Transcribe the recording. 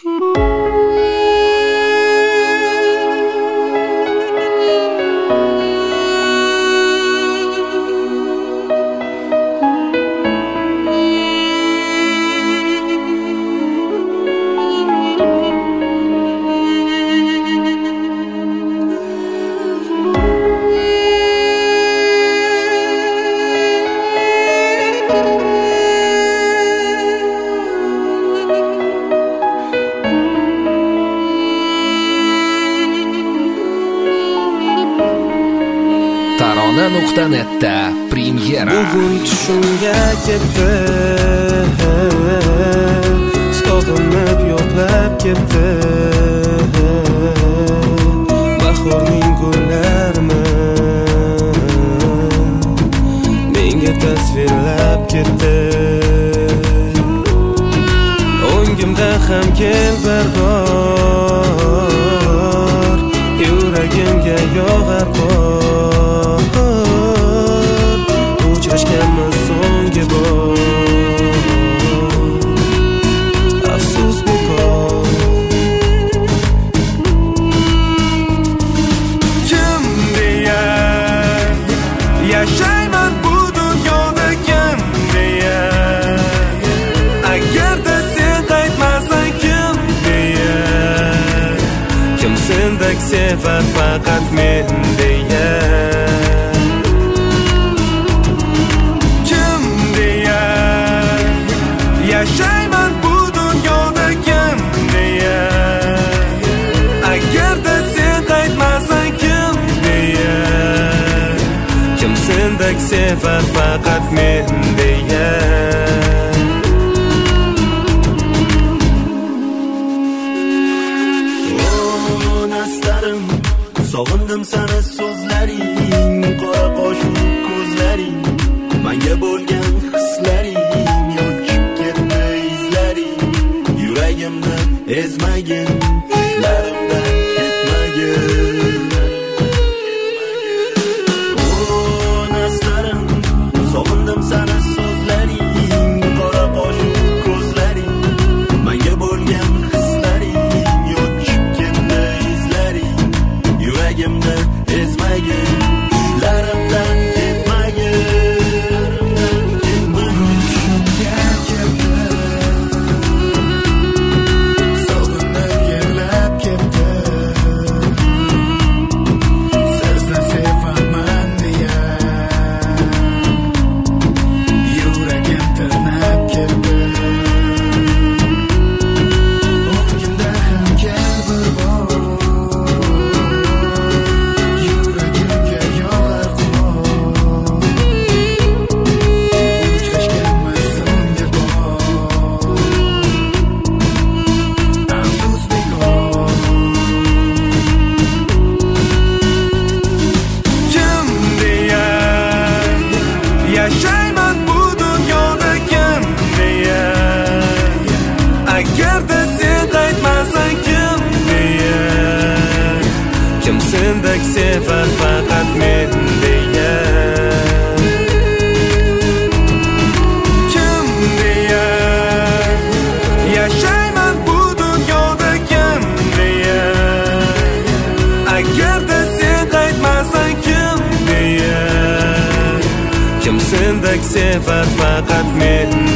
Tarona.net'da premyera. Bugun tushimga ketdi, sog'inib yo'qlab ketdi. Bahorning gullarini menga tasvirlab ketdi. O'ngimda ham kel bir bor, yuragimga yog'ar bor. Uchrashganmiz so'nggi bor, afsus bekor. Kim deya yashayman bu dunyoda, kim deya agarda sen qaytmasang, kim deya kim sendek sevar faqat men deya. Yashayman bu dunyoda, kim deya agarda sen qaytmasang, kim deya kim sendek sevar faqat men deya. O nastarim, sog'indim seni so'zlaring, qora qosh ko'zlaring, menga bo'lgan hislaring. Yuragimni ezmagin, larimdan ketmagin. O nastarim, sog'indim seni so'zlaring, qora qosh ko'zlaring, menga bo'lgan hislaring. Yo'qib ketdi izlaring, yuragimni ezmagin, larimdan ketmagin. Bugun tushimga ketdi, yashayman bu dunyoda, kim deya agarda sen qaytmasang, kim deya kim sendek sevar faqat men deya. Kim deya yashayman bu dunyoda, kim deya agarda sen qaytmasang, kim deya kim sendek sevar faqat men